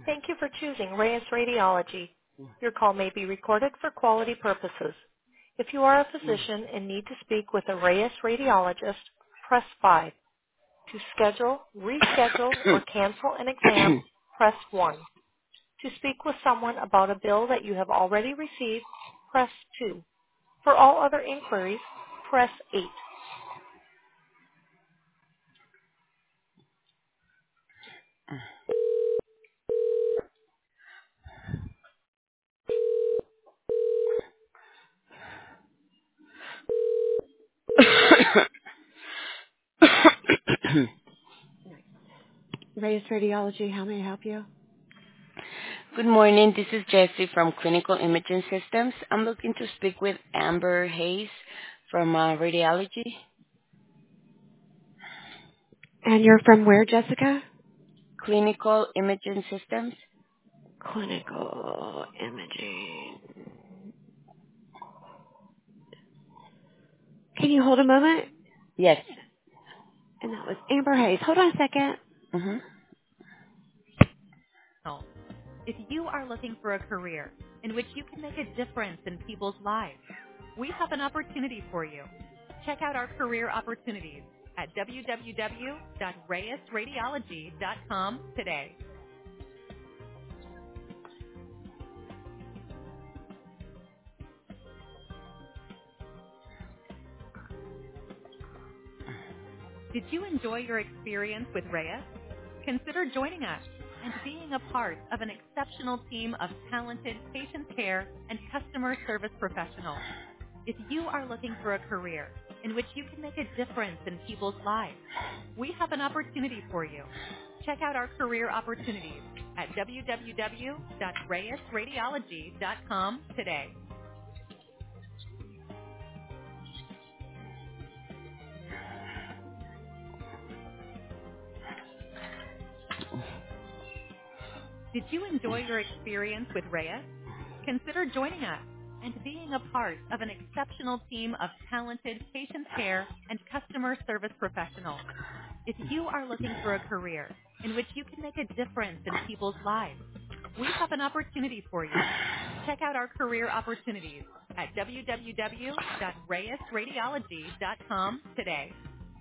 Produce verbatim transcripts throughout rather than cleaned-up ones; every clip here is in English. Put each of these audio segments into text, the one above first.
Thank you for choosing Reyes Radiology. Your call may be recorded for quality purposes. If you are a physician and need to speak with a Reyes radiologist, press five. To schedule, reschedule, or cancel an exam, press one. To speak with someone about a bill that you have already received, press two. For all other inquiries, press eight. Reyes Radiology, how may I help you? Good morning. This is Jessie from Clinical Imaging Systems. I'm looking to speak with Amber Hayes from uh, Radiology. And you're from where, Jessica? Clinical Imaging Systems? Clinical imaging. Can you hold a moment? Yes. And that was Amber Hayes. Hold on a second. Mm-hmm. If you are looking for a career in which you can make a difference in people's lives, we have an opportunity for you. Check out our career opportunities at w w w dot reyes radiology dot com today. Did you enjoy your experience with Reyes? Consider joining us and being a part of an exceptional team of talented patient care and customer service professionals. If you are looking for a career in which you can make a difference in people's lives, we have an opportunity for you. Check out our career opportunities at w w w dot reyes radiology dot com today. Did you enjoy your experience with Reyes? Consider joining us and being a part of an exceptional team of talented patient care and customer service professionals. If you are looking for a career in which you can make a difference in people's lives, we have an opportunity for you. Check out our career opportunities at w w w dot reyes radiology dot com today.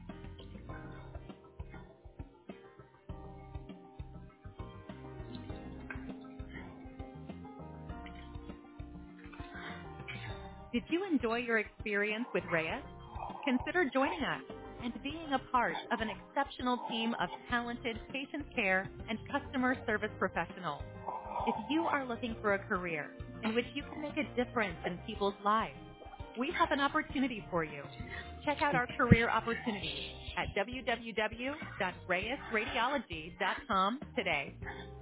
Did you enjoy your experience with Reyes? Consider joining us and being a part of an exceptional team of talented patient care and customer service professionals. If you are looking for a career in which you can make a difference in people's lives, we have an opportunity for you. Check out our career opportunities at w w w dot reyes radiology dot com today.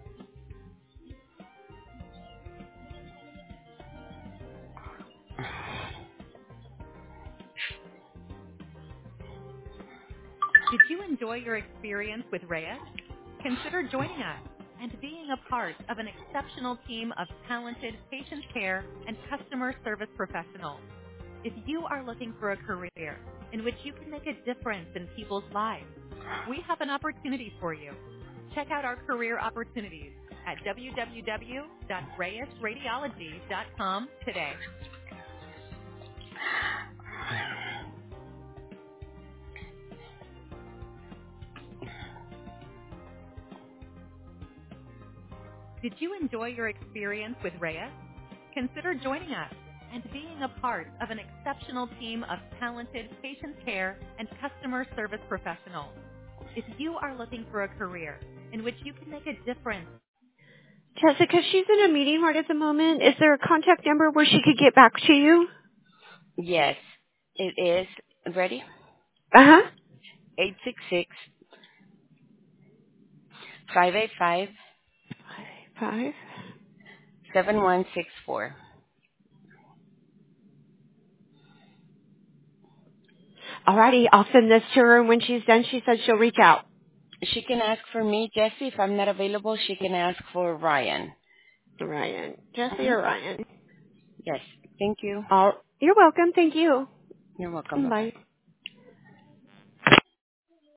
Did you enjoy your experience with Reyes? Consider joining us and being a part of an exceptional team of talented patient care and customer service professionals. If you are looking for a career in which you can make a difference in people's lives, we have an opportunity for you. Check out our career opportunities at w w w dot reyes radiology dot com today. Did you enjoy your experience with Reyes? Consider joining us and being a part of an exceptional team of talented patient care and customer service professionals. If you are looking for a career in which you can make a difference. Jessica, she's in a meeting right at the moment. Is there a contact number where she could get back to you? Yes, it is. Ready? Uh-huh. eight six six, five eight five, Five. seven one six four. Alrighty, I'll send this to her, and when she's done, she said she'll reach out. She can ask for me, Jessie. If I'm not available, she can ask for Ryan. Ryan. Jesse Mm-hmm. or Ryan? Yes. Thank you. All, you're welcome. Thank you. You're welcome. Bye-bye. Bye.